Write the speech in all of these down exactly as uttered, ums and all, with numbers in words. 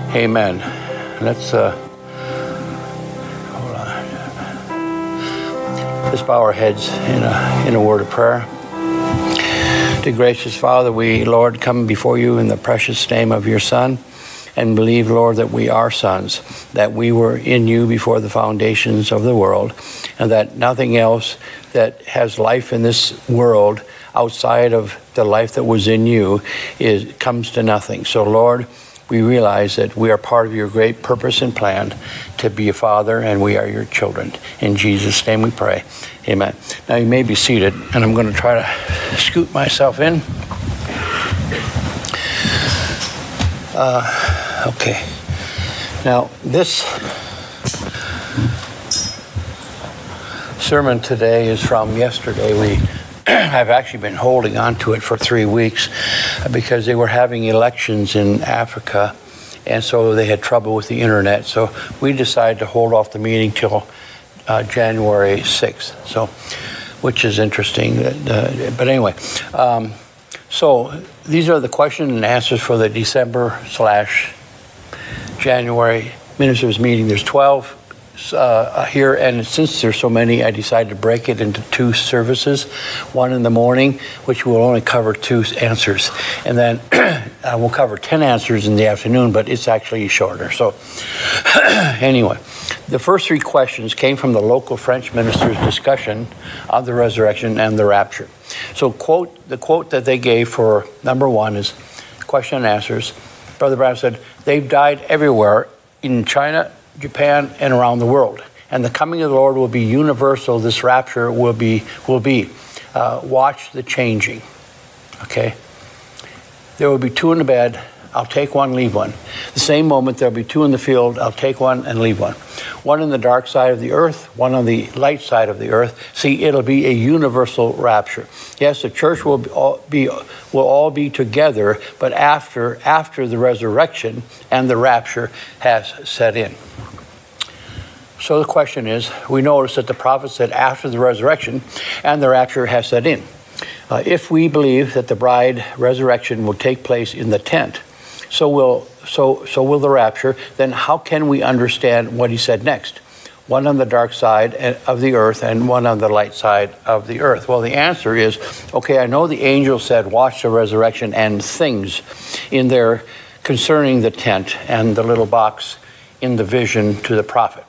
Amen. Let's uh, hold on. Let's bow our heads in a in a word of prayer. Dear gracious Father, we, Lord, come before you in the precious name of your Son, and believe, Lord, that we are sons, that we were in you before the foundations of the world, and that nothing else that has life in this world outside of the life that was in you is comes to nothing. So, Lord, we realize that we are part of your great purpose and plan to be a father, and we are your children. In Jesus' name we pray. Amen. Now you may be seated, and I'm going to try to scoot myself in. Uh, okay. Now, this sermon today is from yesterday. We I've actually been holding on to it for three weeks because they were having elections in Africa, and so they had trouble with the internet. So we decided to hold off the meeting till uh, January sixth. So, which is interesting. Uh, but anyway, um, so these are the question and answers for the December slash January ministers meeting. There's twelve uh, here, and since there's so many, I decided to break it into two services. One in the morning, which will only cover two answers, and then uh, we'll cover ten answers in the afternoon, but it's actually shorter. So anyway, the first three questions came from the local French minister's discussion of the resurrection and the rapture. So quote the quote that they gave for number one is question and answers. Brother Brown said, they've died everywhere in China, Japan, and around the world. And the coming of the Lord will be universal. This rapture will be, will be. Uh, watch the changing. Okay? There will be two in the bed. I'll take one, leave one. The same moment, there'll be two in the field. I'll take one and leave one. One on the dark side of the earth, one on the light side of the earth. See, it'll be a universal rapture. Yes, the church will be all be, will all be together, but after, after the resurrection and the rapture has set in. So the question is, we notice that the prophet said after the resurrection and the rapture has set in. Uh, if we believe that the bride resurrection will take place in the tent, so will so so will the rapture, then how can we understand what he said next? One on the dark side of the earth and one on the light side of the earth. Well, the answer is, okay, I know the angel said, watch the resurrection and things in there concerning the tent and the little box in the vision to the prophet.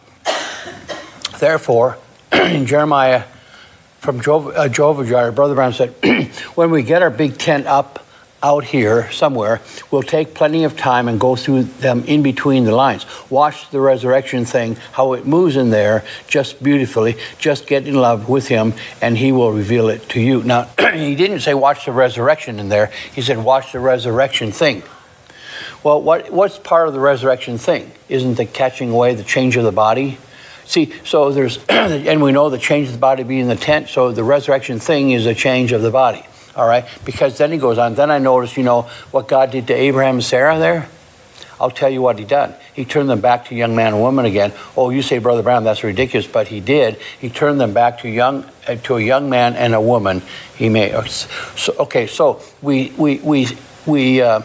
Therefore, in Jeremiah, from Jehovah, uh, Jehovah Jireh, Brother Brown said, when we get our big tent up out here somewhere, we'll take plenty of time and go through them in between the lines. Watch the resurrection thing, how it moves in there just beautifully. Just get in love with him and he will reveal it to you. Now, he didn't say watch the resurrection in there. He said watch the resurrection thing. Well, what what's part of the resurrection thing? Isn't the catching away, the change of the body? See, so there's, and we know the change of the body being the tent, so the resurrection thing is a change of the body, all right? Because then he goes on, then I noticed, you know, what God did to Abraham and Sarah there? I'll tell you what he done. He turned them back to young man and woman again. Oh, you say, Brother Brown, that's ridiculous, but he did. He turned them back to young uh, to a young man and a woman. He made, so, okay, so we, we, we, we, uh,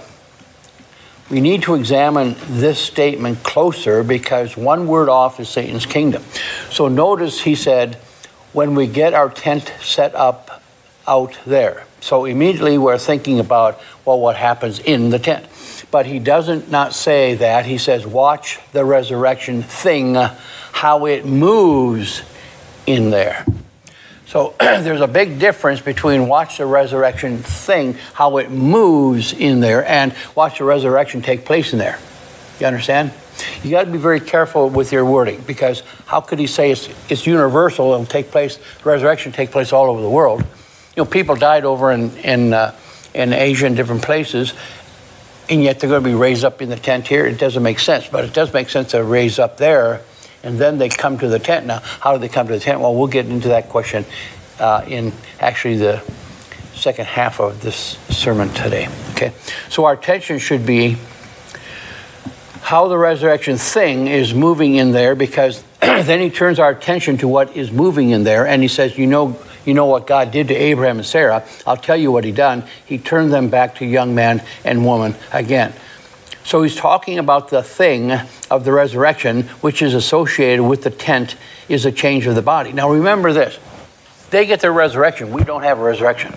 We need to examine this statement closer because one word off is Satan's kingdom. So notice he said, when we get our tent set up out there. So immediately we're thinking about, well, what happens in the tent. But he doesn't not say that. He says, watch the resurrection thing, how it moves in there. So there's a big difference between watch the resurrection thing, how it moves in there, and watch the resurrection take place in there. You understand? You got to be very careful with your wording because how could he say it's, it's universal, it'll take place, the resurrection take place all over the world? You know, people died over in, in, uh, in Asia and different places, and yet they're going to be raised up in the tent here. It doesn't make sense, but it does make sense to raise up there. And then they come to the tent. Now, how do they come to the tent? Well, we'll get into that question uh, in actually the second half of this sermon today. Okay, so our attention should be how the resurrection thing is moving in there, because then he turns our attention to what is moving in there, and he says, you know, you know what God did to Abraham and Sarah. I'll tell you what he done. He turned them back to young man and woman again. So he's talking about the thing of the resurrection, which is associated with the tent, is a change of the body. Now remember this. They get their resurrection. We don't have a resurrection.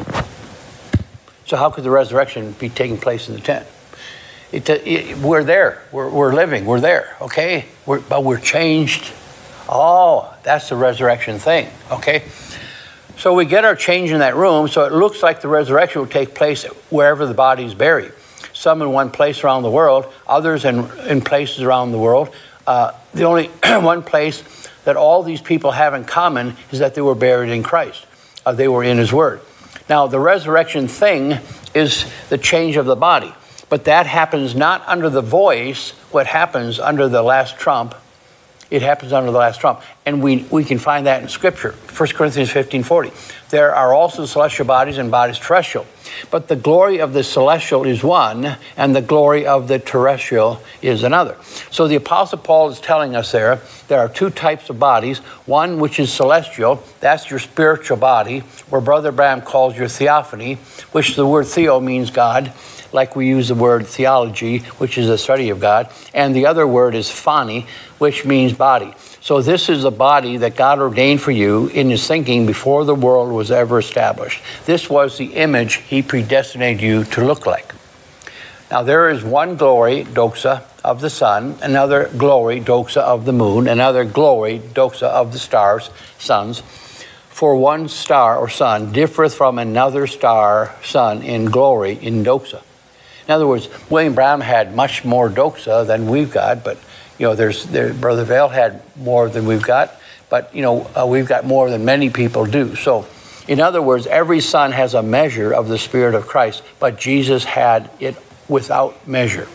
So how could the resurrection be taking place in the tent? It, it, we're there. We're, we're living. We're there. Okay? We're, but we're changed. Oh, that's the resurrection thing. Okay? So we get our change in that room, so it looks like the resurrection will take place wherever the body is buried. Some in one place around the world, others in, in places around the world. Uh, the only one place that all these people have in common is that they were buried in Christ. Uh, they were in his word. Now, the resurrection thing is the change of the body. But that happens not under the voice, what happens under the last trump. It happens under the last trump. And we, we can find that in Scripture. First Corinthians fifteen forty. There are also celestial bodies and bodies terrestrial. But the glory of the celestial is one, and the glory of the terrestrial is another. So the Apostle Paul is telling us there, there are two types of bodies. One which is celestial, that's your spiritual body, where Brother Branham calls your theophany, which the word theo means God, like we use the word theology, which is the study of God. And the other word is phani, which means body. So this is a body that God ordained for you in his thinking before the world was ever established. This was the image he predestinated you to look like. Now there is one glory, doxa, of the sun, another glory, doxa, of the moon, another glory, doxa, of the stars, suns. For one star or sun differeth from another star, sun, in glory, in doxa. In other words, William Branham had much more doxa than we've got, but you know, there's there, Brother Vail had more than we've got, but you know, uh, we've got more than many people do. So, in other words, every son has a measure of the Spirit of Christ, but Jesus had it without measure.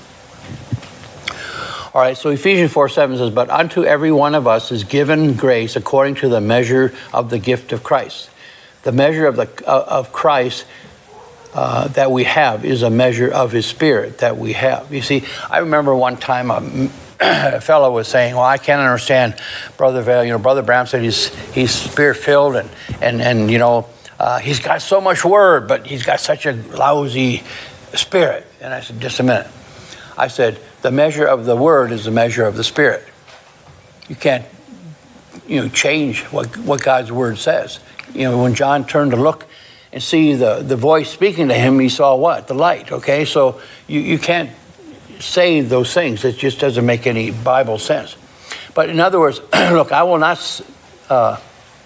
All right, so Ephesians four seven says, but unto every one of us is given grace according to the measure of the gift of Christ. The measure of the uh, of Christ Uh, that we have is a measure of his Spirit that we have. You see, I remember one time a, a fellow was saying, well, I can't understand Brother Vail. You know, Brother Branham said he's he's Spirit-filled and, and, and you know, uh, he's got so much word, but he's got such a lousy spirit. And I said, just a minute. I said, the measure of the word is the measure of the Spirit. You can't, you know, change what, what God's word says. You know, when John turned to look and see the, the voice speaking to him, he saw what? The light, okay? So you, you can't say those things. It just doesn't make any Bible sense. But in other words, look, I will not uh,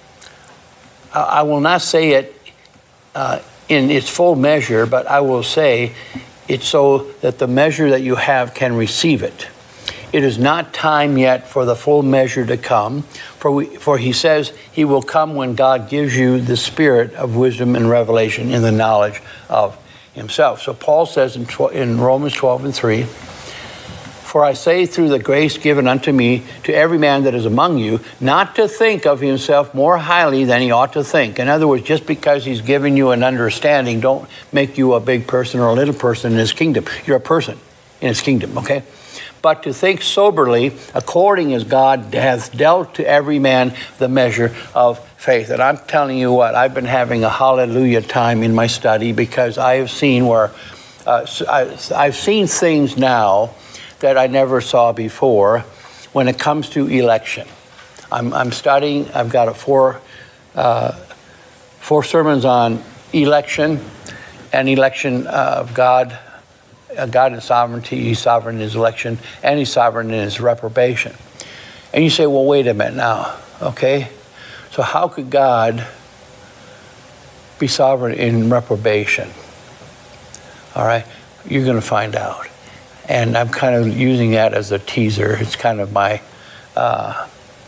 I will not say it uh, in its full measure, but I will say it so that the measure that you have can receive it. It is not time yet for the full measure to come, for we, for he says he will come when God gives you the spirit of wisdom and revelation in the knowledge of himself. So Paul says in, in Romans twelve and three, for I say through the grace given unto me to every man that is among you, not to think of himself more highly than he ought to think. In other words, just because he's given you an understanding, don't make you a big person or a little person in his kingdom. You're a person in his kingdom, okay? But to think soberly, according as God hath dealt to every man the measure of faith. And I'm telling you what, I've been having a hallelujah time in my study because I have seen where, uh, I, I've seen things now that I never saw before when it comes to election. I'm, I'm studying, I've got a four, uh, four sermons on election and election of God. God is sovereignty, he's sovereign in his election, and he's sovereign in his reprobation. And you say, well, wait a minute now, okay? So how could God be sovereign in reprobation? All right, you're going to find out. And I'm kind of using that as a teaser. It's kind of my... Uh,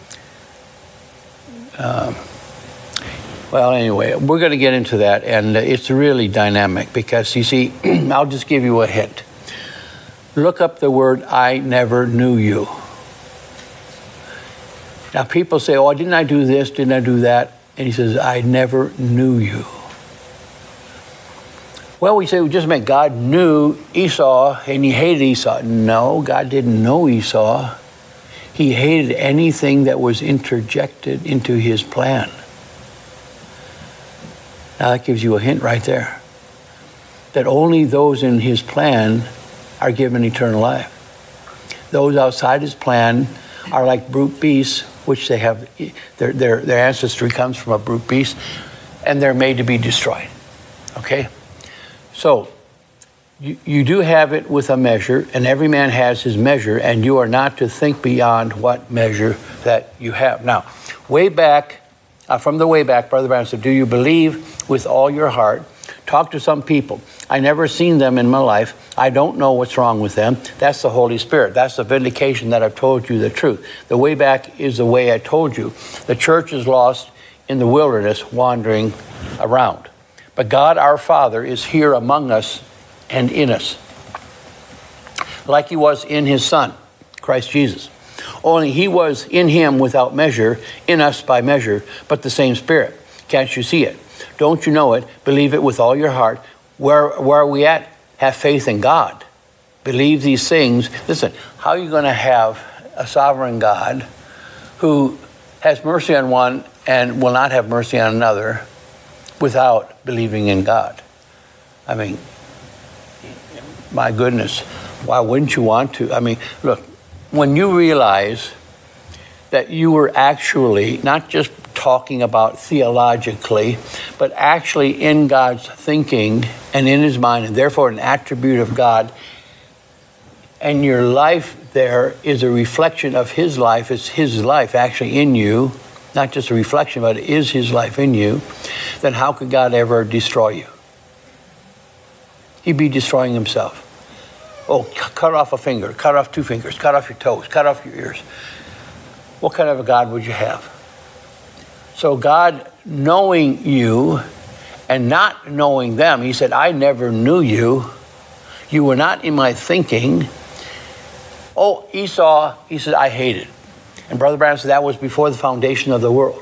um, Well, anyway, we're going to get into that, and it's really dynamic because, you see, I'll just give you a hint. Look up the word, I never knew you. Now, people say, oh, didn't I do this? Didn't I do that? And he says, I never knew you. Well, we say, well, just meant God knew Esau and he hated Esau. No, God didn't know Esau. He hated anything that was interjected into his plan. Now that gives you a hint right there. That only those in his plan are given eternal life. Those outside his plan are like brute beasts, which they have, their, their, their ancestry comes from a brute beast, and they're made to be destroyed. Okay? So, you, you do have it with a measure, and every man has his measure, and you are not to think beyond what measure that you have. Now, way back, uh, from the way back, Brother Branham said, do you believe with all your heart? Talk to some people. I never seen them in my life. I don't know what's wrong with them. That's the Holy Spirit. That's the vindication that I've told you the truth. The way back is the way I told you. The church is lost in the wilderness, wandering around. But God, our Father, is here among us and in us, like he was in his Son, Christ Jesus. Only he was in him without measure, in us by measure, but the same Spirit. Can't you see it? Don't you know it? Believe it with all your heart. Where, where are we at? Have faith in God. Believe these things. Listen, how are you going to have a sovereign God who has mercy on one and will not have mercy on another without believing in God? I mean, my goodness, why wouldn't you want to? I mean, look, when you realize that you were actually not just talking about theologically, but actually in God's thinking and in his mind, and therefore an attribute of God, and your life there is a reflection of his life, it's his life actually in you, not just a reflection, but it is his life in you, then how could God ever destroy you? He'd be destroying himself. Oh, cut off a finger, cut off two fingers, cut off your toes, cut off your ears. What kind of a God would you have? So God, knowing you and not knowing them, he said, I never knew you. You were not in my thinking. Oh, Esau, he said, I hated. And Brother Branham said that was before the foundation of the world.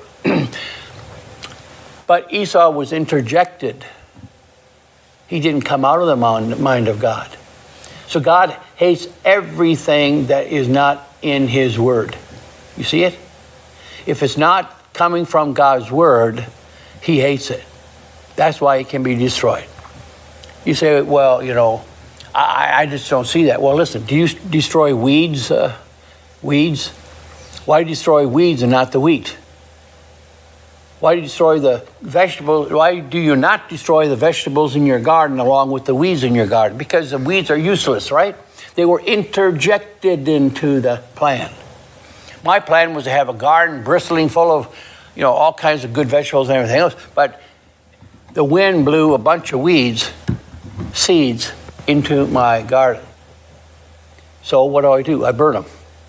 But Esau was interjected. He didn't come out of the mind of God. So God hates everything that is not in his word. You see it? If it's not coming from God's word, he hates it. That's why it can be destroyed. You say, well, you know, I, I just don't see that. Well, listen, do you destroy weeds? Uh, weeds? Why destroy weeds and not the wheat? Why do you destroy the vegetables? Why do you not destroy the vegetables in your garden along with the weeds in your garden? Because the weeds are useless, right? They were interjected into the plan. My plan was to have a garden bristling full of, you know, all kinds of good vegetables and everything else. But the wind blew a bunch of weeds, seeds, into my garden. So what do I do? I burn them.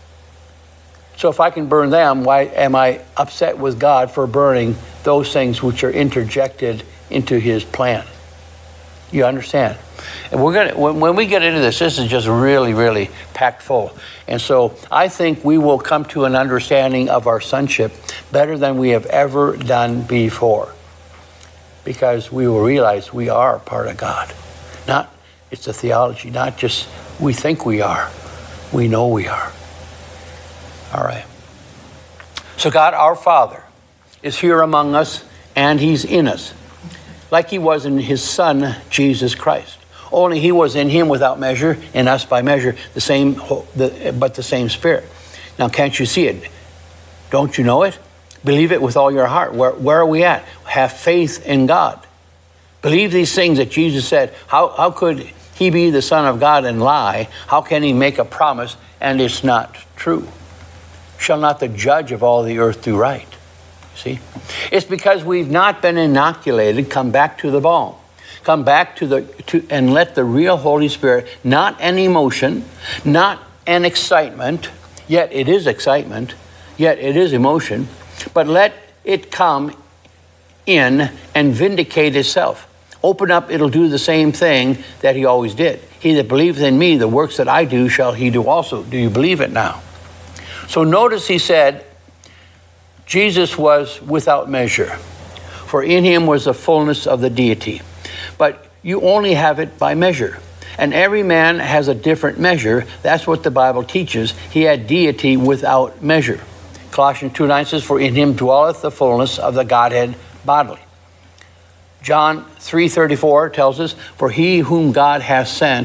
So if I can burn them, why am I upset with God for burning those things which are interjected into his plan? You understand? And we're gonna when, when we get into this, this is just really, really packed full. And so I think we will come to an understanding of our sonship better than we have ever done before. Because we will realize we are part of God. Not, it's a theology, not just we think we are. We know we are. All right. So God, our Father, is here among us, and he's in us, like he was in his Son, Jesus Christ. Only he was in him without measure, in us by measure, the same, the, but the same Spirit. Now, can't you see it? Don't you know it? Believe it with all your heart. Where, where are we at? Have faith in God. Believe these things that Jesus said. How, how could he be the Son of God and lie? How can he make a promise and it's not true? Shall not the judge of all the earth do right? See? It's because we've not been inoculated. Come back to the bone. Come back to the, to, and let the real Holy Spirit, not an emotion, not an excitement, yet it is excitement, yet it is emotion, but let it come in and vindicate itself. Open up, it'll do the same thing that he always did. He that believeth in me, the works that I do, shall he do also. Do you believe it now? So notice he said, Jesus was without measure, for in him was the fullness of the deity. But you only have it by measure. And every man has a different measure. That's what the Bible teaches. He had deity without measure. Colossians two nine says, for in him dwelleth the fullness of the Godhead bodily. John three thirty-four tells us, for he whom God hath sent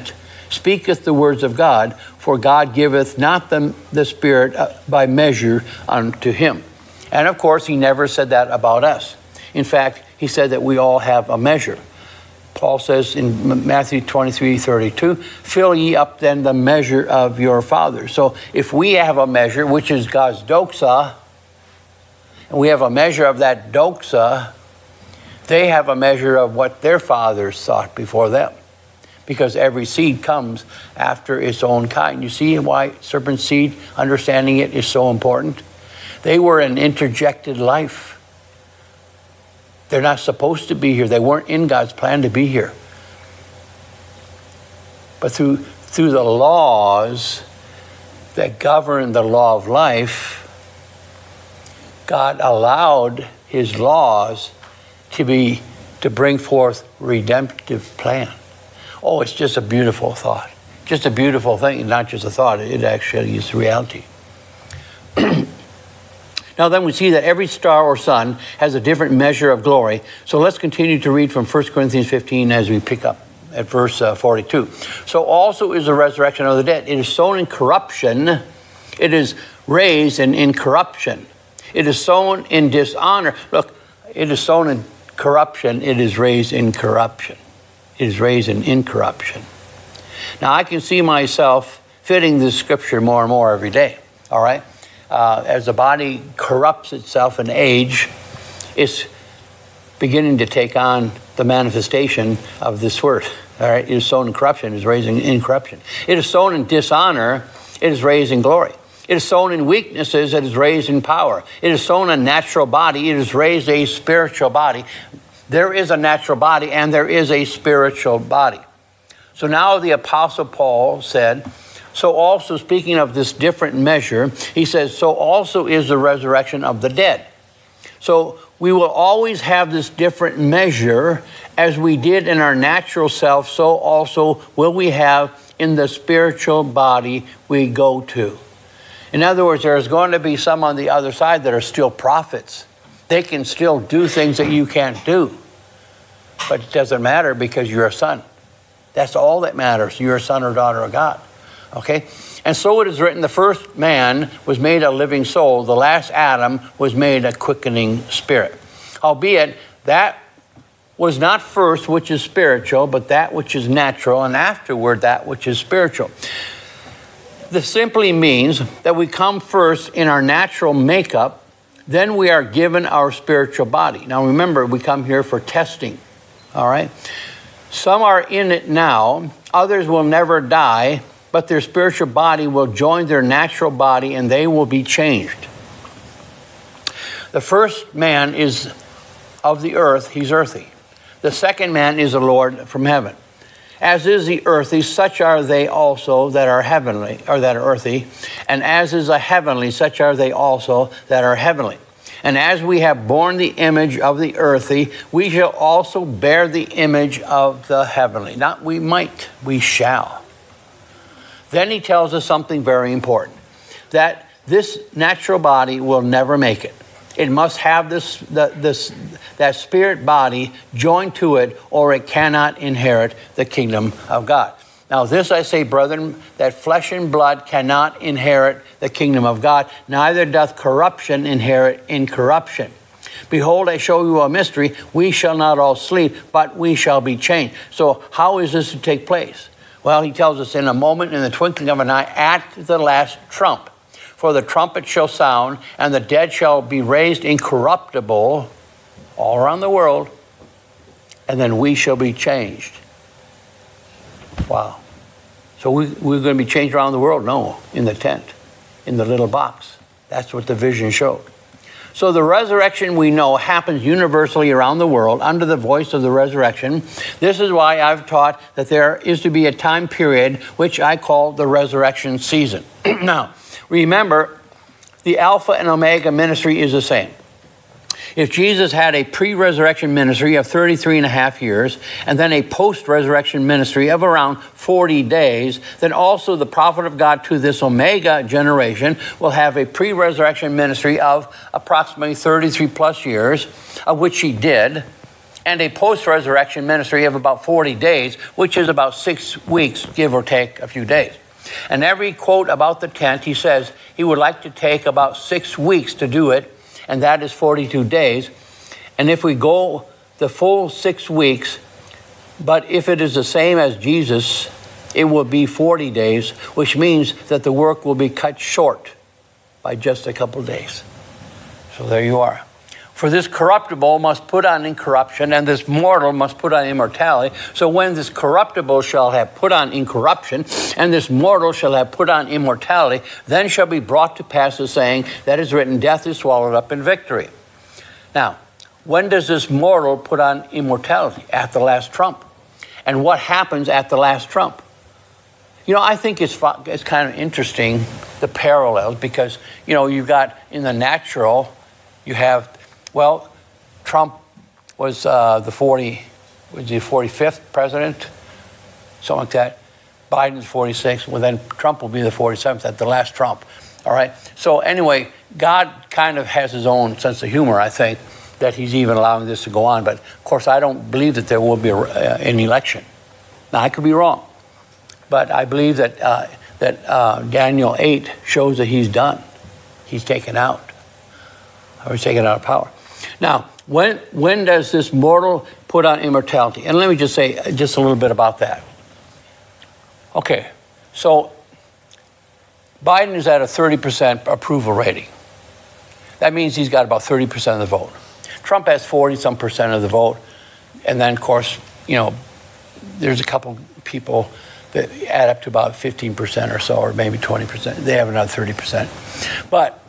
speaketh the words of God, for God giveth not them the Spirit by measure unto him. And of course, he never said that about us. In fact, he said that we all have a measure. Paul says in Matthew twenty-three thirty-two, fill ye up then the measure of your father. So if we have a measure, which is God's doxa, and we have a measure of that doxa, they have a measure of what their fathers thought before them. Because every seed comes after its own kind. You see why serpent seed, understanding it, is so important? They were an interjected life. They're not supposed to be here. They weren't in God's plan to be here. But through, through the laws that govern the law of life, God allowed his laws to be to bring forth redemptive plan. Oh, it's just a beautiful thought. Just a beautiful thing, not just a thought. It actually is reality. Now then we see that every star or sun has a different measure of glory. So let's continue to read from First Corinthians fifteen as we pick up at verse uh, forty-two. So also is the resurrection of the dead. It is sown in corruption. It is raised in incorruption. It is sown in dishonor. Look, it is sown in corruption. It is raised in corruption. It is raised in incorruption. Now I can see myself fitting this scripture more and more every day. All right? Uh, as the body corrupts itself in age, it's beginning to take on the manifestation of this word. All right, it is sown in corruption, it is raised in incorruption. It is sown in dishonor, it is raised in glory. It is sown in weaknesses, it is raised in power. It is sown a natural body, it is raised a spiritual body. There is a natural body and there is a spiritual body. So now the Apostle Paul said, so also, speaking of this different measure, he says, so also is the resurrection of the dead. So we will always have this different measure as we did in our natural self, so also will we have in the spiritual body we go to. In other words, there's going to be some on the other side that are still prophets. They can still do things that you can't do. But it doesn't matter because you're a son. That's all that matters. You're a son or daughter of God. Okay? And so it is written, the first man was made a living soul. The last Adam was made a quickening spirit. Howbeit, that was not first which is spiritual, but that which is natural, and afterward that which is spiritual. This simply means that we come first in our natural makeup, then we are given our spiritual body. Now remember, we come here for testing. All right? Some are in it now, others will never die, but their spiritual body will join their natural body and they will be changed. The first man is of the earth, he's earthy. The second man is the Lord from heaven. As is the earthy, such are they also that are heavenly, or that are earthy. And as is a heavenly, such are they also that are heavenly. And as we have borne the image of the earthy, we shall also bear the image of the heavenly. Not we might, we shall. Then he tells us something very important, that this natural body will never make it. It must have this, the, this, that spirit body joined to it, or it cannot inherit the kingdom of God. Now this I say, brethren, that flesh and blood cannot inherit the kingdom of God, neither doth corruption inherit incorruption. Behold, I show you a mystery. We shall not all sleep, but we shall be changed. So how is this to take place? Well, he tells us in a moment, in the twinkling of an eye, at the last trump. For the trumpet shall sound, and the dead shall be raised incorruptible all around the world, and then we shall be changed. Wow. So we, we're going to be changed around the world? No, in the tent, in the little box. That's what the vision showed. So the resurrection, we know, happens universally around the world under the voice of the resurrection. This is why I've taught that there is to be a time period which I call the resurrection season. Now, remember, the Alpha and Omega ministry is the same. If Jesus had a pre-resurrection ministry of thirty-three and a half years and then a post-resurrection ministry of around forty days, then also the prophet of God to this Omega generation will have a pre-resurrection ministry of approximately thirty-three plus years, of which he did, and a post-resurrection ministry of about forty days, which is about six weeks, give or take a few days. And every quote about the tent, he says he would like to take about six weeks to do it, and that is forty-two days. And if we go the full six weeks, but if it is the same as Jesus, it will be forty days, which means that the work will be cut short by just a couple days. So there you are. For this corruptible must put on incorruption, and this mortal must put on immortality. So when this corruptible shall have put on incorruption, and this mortal shall have put on immortality, then shall be brought to pass the saying that is written, death is swallowed up in victory. Now, when does this mortal put on immortality? At the last trump. And what happens at the last trump? You know, I think it's, it's kind of interesting, the parallels, because, you know, you've got in the natural, you have, well, Trump was uh, the forty, was the forty-fifth president, something like that. Biden's forty-sixth. Well, then Trump will be the forty-seventh at the last Trump. All right. So anyway, God kind of has his own sense of humor, I think, that he's even allowing this to go on. But of course, I don't believe that there will be a, uh, an election. Now, I could be wrong, but I believe that uh, that uh, Daniel eight shows that he's done. He's taken out. Or he's taken out of power. Now, when when does this mortal put on immortality? And let me just say just a little bit about that. Okay, so Biden is at a thirty percent approval rating. That means he's got about thirty percent of the vote. Trump has forty some percent of the vote. And then, of course, you know, there's a couple people that add up to about fifteen percent or so, or maybe twenty percent. They have another thirty percent. But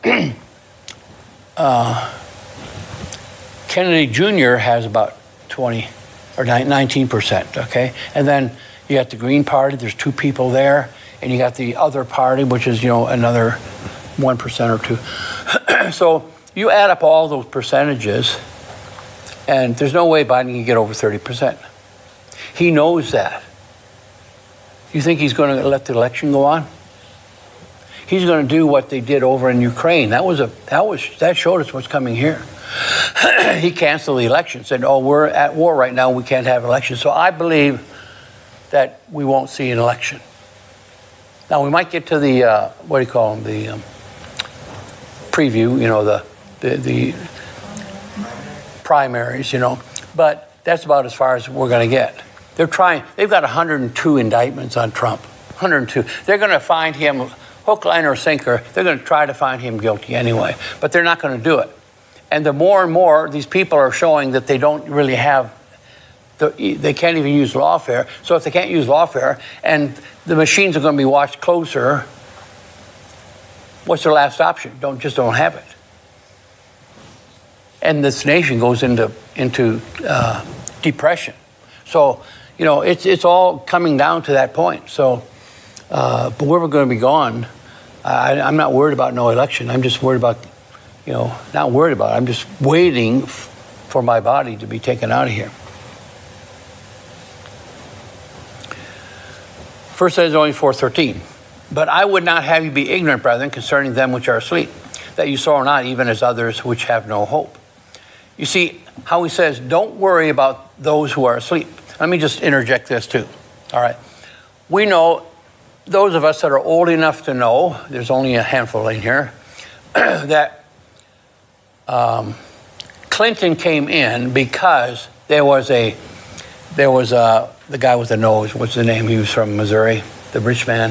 uh, Kennedy Junior has about twenty or nineteen percent, okay? And then you got the Green Party, there's two people there, and you got the other party, which is, you know, another one percent or two. So you add up all those percentages, and there's no way Biden can get over thirty percent. He knows that. You think he's going to let the election go on? He's going to do what they did over in Ukraine. That was a that was that showed us what's coming here. He canceled the election, said, "Oh, we're at war right now. We can't have elections." So I believe that we won't see an election. Now we might get to the uh, what do you call them? The um, preview, you know, the, the the primaries, you know. But that's about as far as we're going to get. They're trying. They've got one hundred two indictments on Trump. one hundred two. They're going to find him hook, line, or sinker. They're going to try to find him guilty anyway, but they're not going to do it. And the more and more these people are showing that they don't really have, the, they can't even use lawfare. So if they can't use lawfare and the machines are going to be watched closer, what's their last option? Don't just don't have it. And this nation goes into into uh, depression. So you know it's it's all coming down to that point. So, uh, but where we're going to be gone, I, I'm not worried about no election. I'm just worried about, you know, not worried about it. I'm just waiting f- for my body to be taken out of here. First Thessalonians four thirteen. But I would not have you be ignorant, brethren, concerning them which are asleep, that you sorrow not, even as others which have no hope. You see how he says, don't worry about those who are asleep. Let me just interject this too. All right. We know, those of us that are old enough to know, there's only a handful in here, that um, Clinton came in because there was a, there was a, the guy with the nose, what's the name? He was from Missouri, the rich man.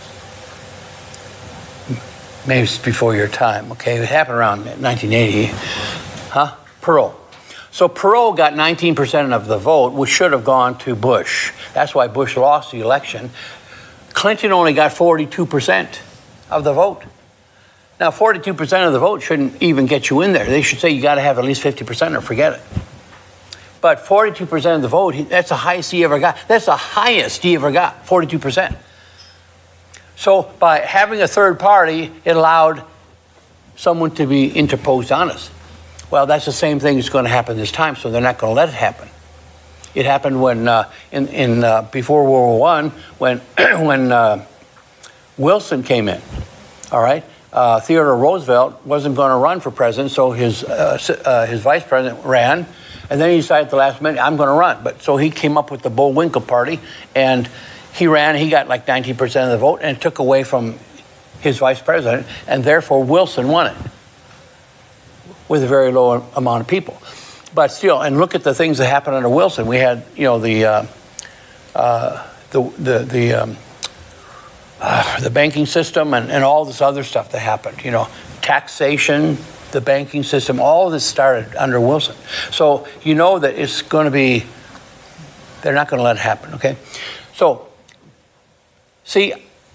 Maybe it's before your time, okay? It happened around nineteen eighty. Huh? Perot. So Perot got nineteen percent of the vote, which should have gone to Bush. That's why Bush lost the election. Clinton only got forty-two percent of the vote. Now, forty-two percent of the vote shouldn't even get you in there. They should say you got to have at least fifty percent or forget it. But forty-two percent of the vote, that's the highest he ever got. That's the highest he ever got, forty-two percent. So by having a third party, it allowed someone to be interposed on us. Well, that's the same thing that's going to happen this time, so they're not going to let it happen. It happened when, uh, in, in uh, before World War One, when when uh, Wilson came in. All right, uh, Theodore Roosevelt wasn't going to run for president, so his uh, uh, his vice president ran, And then he decided at the last minute, I'm going to run. But so he came up with the Bullwinkle Party, and he ran. He got like nineteen percent of the vote, and it took away from his vice president, and therefore Wilson won it with a very low amount of people. But still, and look at the things that happened under Wilson. We had, you know, the uh, uh, the the the um, uh, the banking system and, and all this other stuff that happened. You know, taxation, the banking system, all of this started under Wilson. So you know that it's going to be. They're not going to let it happen. Okay, so see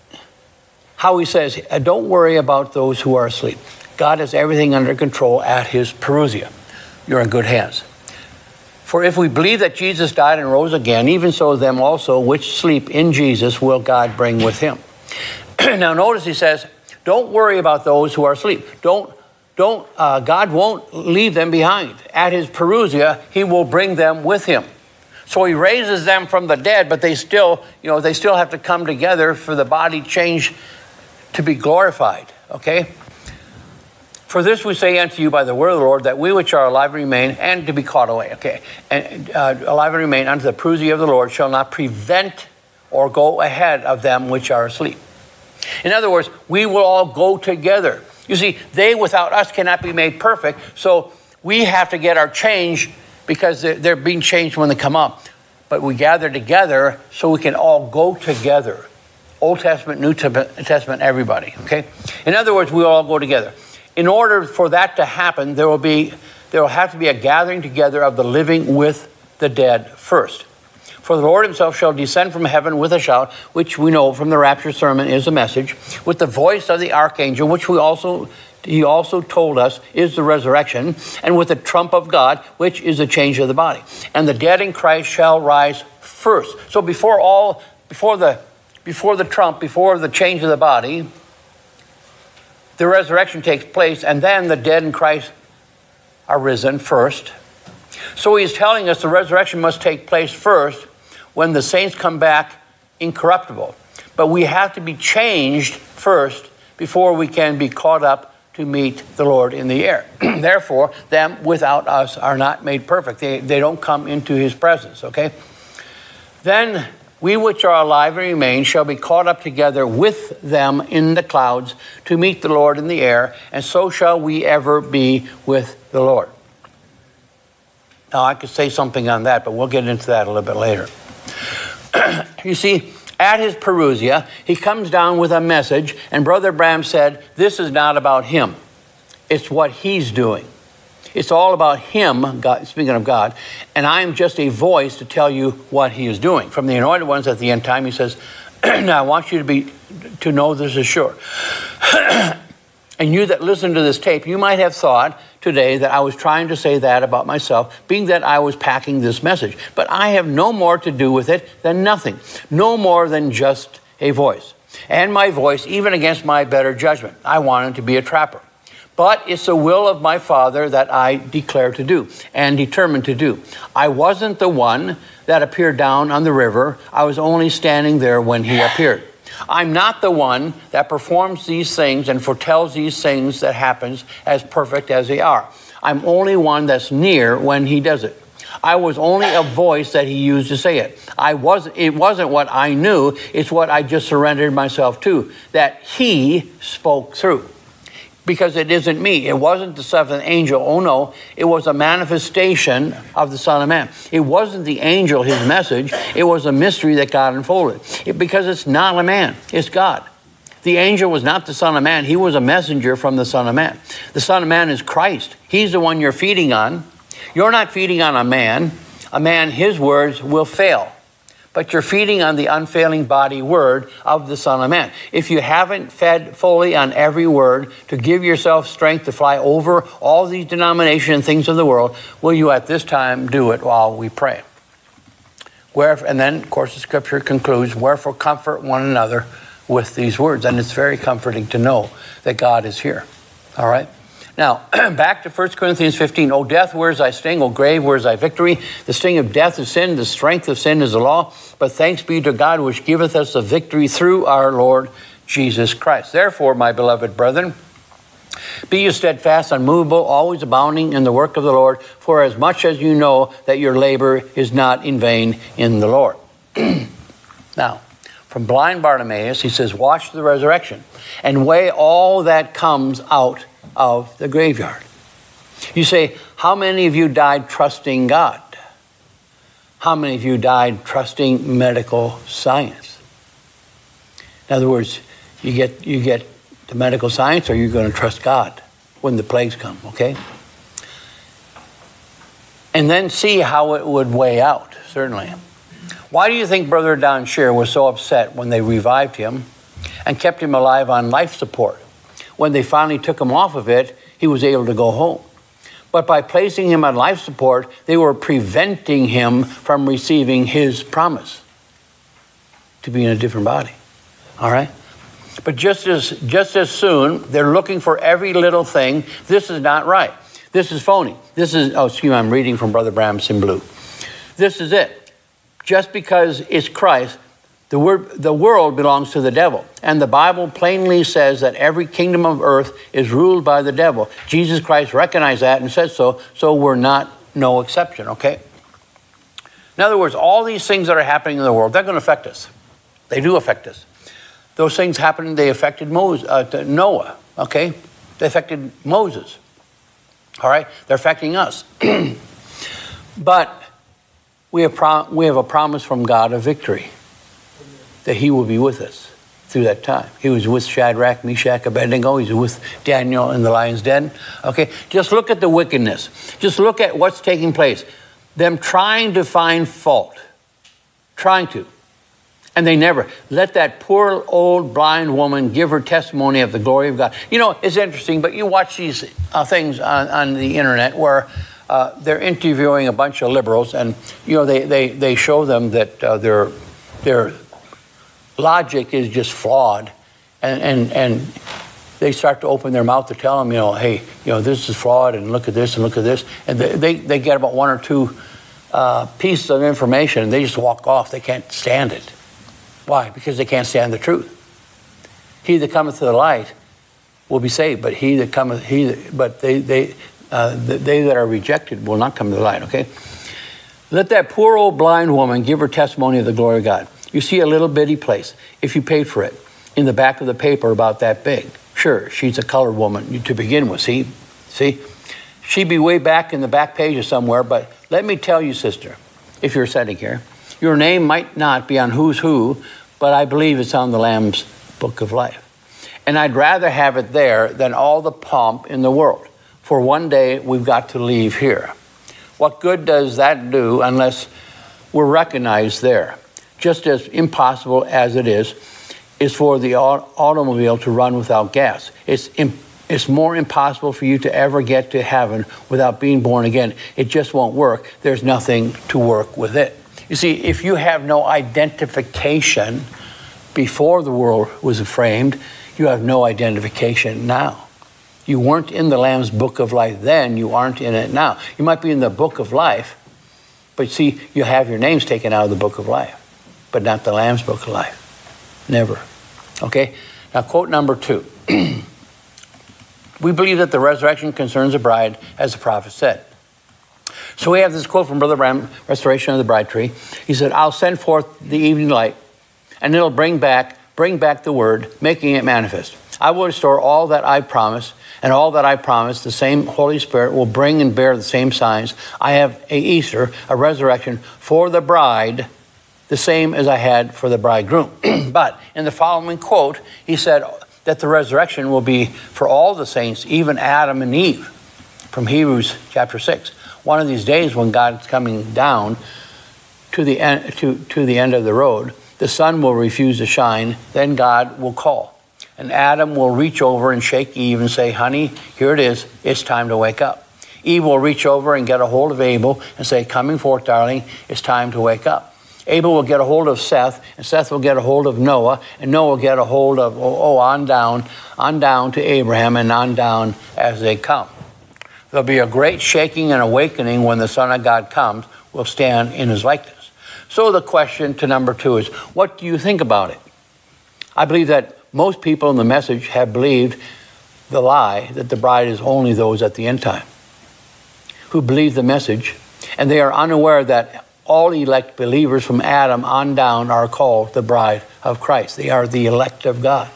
how he says, "Don't worry about those who are asleep. God has everything under control at his Perusia. You're in good hands. For if we believe that Jesus died and rose again, even so them also which sleep in Jesus will God bring with him." Now notice he says, don't worry about those who are asleep. Don't, don't, uh, God won't leave them behind. At his Perusia, he will bring them with him. So he raises them from the dead, but they still, you know, they still have to come together for the body change to be glorified, okay? For this we say unto you by the word of the Lord, that we which are alive and remain, and to be caught away, okay, and uh, alive and remain unto the Perusia of the Lord shall not prevent or go ahead of them which are asleep. In other words, we will all go together. You see, they without us cannot be made perfect, so we have to get our change because they're, they're being changed when they come up. But we gather together so we can all go together. Old Testament, New Testament, everybody, okay? In other words, we all go together. In order for that to happen, there will be, there will have to be a gathering together of the living with the dead first. For the Lord himself shall descend from heaven with a shout, which we know from the rapture sermon is a message, with the voice of the archangel, which we also he also told us is the resurrection, and with the trump of God, which is the change of the body. And the dead in Christ shall rise first. So before all, before the before the trump, before the change of the body, the resurrection takes place, and then the dead in Christ are risen first. So he's telling us the resurrection must take place first when the saints come back incorruptible. But we have to be changed first before we can be caught up to meet the Lord in the air. Therefore, them without us are not made perfect. They, they don't come into his presence, okay? Then we which are alive and remain shall be caught up together with them in the clouds to meet the Lord in the air, and so shall we ever be with the Lord. Now, I could say something on that, but we'll get into that a little bit later. You see, at his Perusia, he comes down with a message, and Brother Branham said, this is not about him. It's what he's doing. It's all about him, God, speaking of God, and I'm just a voice to tell you what he is doing. From the Anointed Ones at the end time, he says, now I want you to be to know this is sure. And you that listen to this tape, you might have thought today that I was trying to say that about myself, being that I was packing this message. But I have no more to do with it than nothing. No more than just a voice. And my voice, even against my better judgment. I wanted to be a trapper. But it's the will of my Father that I declare to do and determined to do. I wasn't the one that appeared down on the river. I was only standing there when he appeared. I'm not the one that performs these things and foretells these things that happens as perfect as they are. I'm only one that's near when he does it. I was only a voice that he used to say it. I wasn't, it wasn't what I knew. It's what I just surrendered myself to, that he spoke through. Because it isn't me. It wasn't the seventh angel. Oh, no. It was a manifestation of the Son of Man. It wasn't the angel, his message. It was a mystery that God unfolded. It, because it's not a man. It's God. The angel was not the Son of Man. He was a messenger from the Son of Man. The Son of Man is Christ. He's the one you're feeding on. You're not feeding on a man. A man, his words will fail. But you're feeding on the unfailing body word of the Son of Man. If you haven't fed fully on every word to give yourself strength to fly over all these denominations and things of the world, will you at this time do it while we pray? Wherefore, and then, of course, the scripture concludes, wherefore comfort one another with these words. And it's very comforting to know that God is here. All right? Now, back to First Corinthians fifteen. O death, where is thy sting? O grave, where is thy victory? The sting of death is sin. The strength of sin is the law. But thanks be to God, which giveth us the victory through our Lord Jesus Christ. Therefore, my beloved brethren, Be you steadfast, unmovable, always abounding in the work of the Lord, for as much as you know that your labor is not in vain in the Lord. Now, from blind Bartimaeus, he says, watch the resurrection and weigh all that comes out of the graveyard. You say, how many of you died trusting God? How many of you died trusting medical science? In other words, you get you get the medical science, or you're going to trust God when the plagues come, okay? And then see how it would weigh out, certainly. Why do you think Brother Don Shear was so upset when they revived him and kept him alive on life support? When they finally took him off of it, he was able to go home. But by placing him on life support, they were preventing him from receiving his promise to be in a different body. All right? But just as just as soon, they're looking for every little thing. This is not right. This is phony. This is, oh, excuse me, I'm reading from Brother Bram's in blue. This is it. Just because it's Christ, the word, the world belongs to the devil. And the Bible plainly says that every kingdom of earth is ruled by the devil. Jesus Christ recognized that and said so, so we're not no exception, okay? In other words, all these things that are happening in the world, they're going to affect us. They do affect us. Those things happened, they affected Moses, uh, Noah, okay? They affected Moses, all right? They're affecting us. But we have, pro- we have a promise from God of victory, that he will be with us through that time. He was with Shadrach, Meshach, Abednego. He's with Daniel in the lion's den. Okay, just look at the wickedness. Just look at what's taking place. Them trying to find fault. Trying to. And they never. Let that poor old blind woman give her testimony of the glory of God. You know, it's interesting, but you watch these uh, things on, on the internet where uh, they're interviewing a bunch of liberals, and, you know, they, they, they show them that uh, their, their logic is just flawed. And, and, and they start to open their mouth to tell them, you know, hey, you know, this is flawed, and look at this, and look at this. And they, they, they get about one or two uh, pieces of information, and they just walk off. They can't stand it. Why? Because they can't stand the truth. He that cometh to the light will be saved, but he that cometh, he that, but they, they, uh, they that are rejected will not come to the light, okay? Let that poor old blind woman give her testimony of the glory of God. You see a little bitty place, if you paid for it, in the back of the paper about that big. Sure, she's a colored woman to begin with, see? See? She'd be way back in the back page or somewhere, but let me tell you, sister, if you're sitting here, your name might not be on Who's Who, but I believe it's on the Lamb's Book of Life. And I'd rather have it there than all the pomp in the world. For one day, we've got to leave here. What good does that do unless we're recognized there? Just as impossible as it is, is for the automobile to run without gas. It's imp- It's more impossible for you to ever get to heaven without being born again. It just won't work. There's nothing to work with it. You see, if you have no identification before the world was framed, you have no identification now. You weren't in the Lamb's Book of Life then, you aren't in it now. You might be in the Book of Life, but see, you have your names taken out of the Book of Life, but not the Lamb's Book of Life. Never. Okay? Now, quote number two. We believe that the resurrection concerns the bride, as the prophet said. So we have this quote from Brother Bram, Restoration of the Bride Tree. He said, I'll send forth the evening light, and it'll bring back, bring back the word, making it manifest. I will restore all that I promised, and all that I promised, the same Holy Spirit will bring and bear the same signs. I have a Easter, a resurrection for the bride, the same as I had for the bridegroom. But in the following quote, he said that the resurrection will be for all the saints, even Adam and Eve, from Hebrews chapter six. One of these days when God's coming down to the end, to, to the end of the road, the sun will refuse to shine, then God will call. And Adam will reach over and shake Eve and say, honey, here it is, it's time to wake up. Eve will reach over and get a hold of Abel and say, coming forth, darling, it's time to wake up. Abel will get a hold of Seth, and Seth will get a hold of Noah, and Noah will get a hold of, oh, oh on down, on down to Abraham, and on down as they come. There'll be a great shaking and awakening when the Son of God comes. We'll stand in his likeness. So the question to number two is, what do you think about it? I believe that most people in the message have believed the lie that the bride is only those at the end time who believe the message, and they are unaware that all elect believers from Adam on down are called the bride of Christ. They are the elect of God.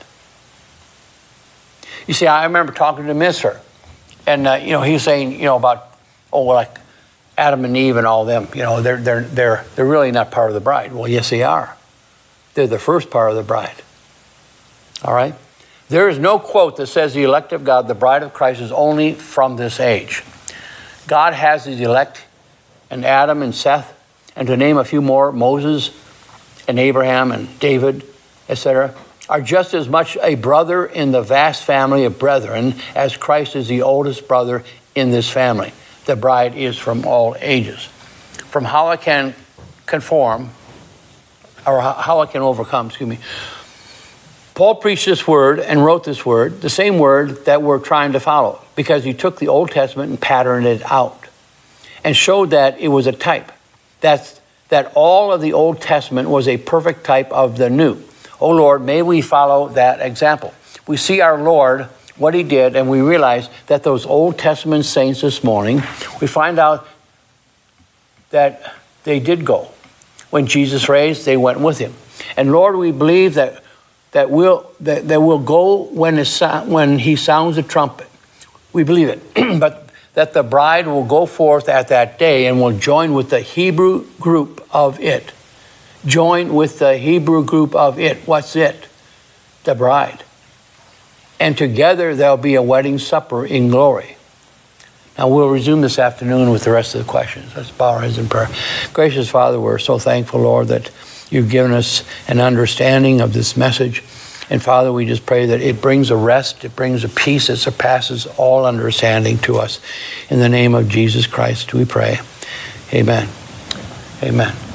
You see, I remember talking to Mister and uh, you know, he was saying, you know, about, oh, well, like Adam and Eve and all them, you know, they're they're they're they're really not part of the bride. Well, yes, they are. They're the first part of the bride. All right? There is no quote that says the elect of God, the bride of Christ, is only from this age. God has his elect, and Adam and Seth, and to name a few more, Moses and Abraham and David, et cetera, are just as much a brother in the vast family of brethren as Christ is the oldest brother in this family. The bride is from all ages. From how I can conform, or how I can overcome, excuse me. Paul preached this word and wrote this word, the same word that we're trying to follow, because he took the Old Testament and patterned it out and showed that it was a type. That's, that all of the Old Testament was a perfect type of the New. Oh Lord, may we follow that example. We see our Lord, what he did, and we realize that those Old Testament saints this morning, we find out that they did go. When Jesus raised, they went with him. And Lord, we believe that that we'll, that, that we'll go when, it, when he sounds the trumpet. We believe it. But that the bride will go forth at that day and will join with the Hebrew group of it. Join with the Hebrew group of it. What's it? The bride. And together there'll be a wedding supper in glory. Now we'll resume this afternoon with the rest of the questions. Let's bow our heads in prayer. Gracious Father, we're so thankful, Lord, that you've given us an understanding of this message. And Father, we just pray that it brings a rest, it brings a peace that surpasses all understanding to us. In the name of Jesus Christ, we pray. Amen. Amen.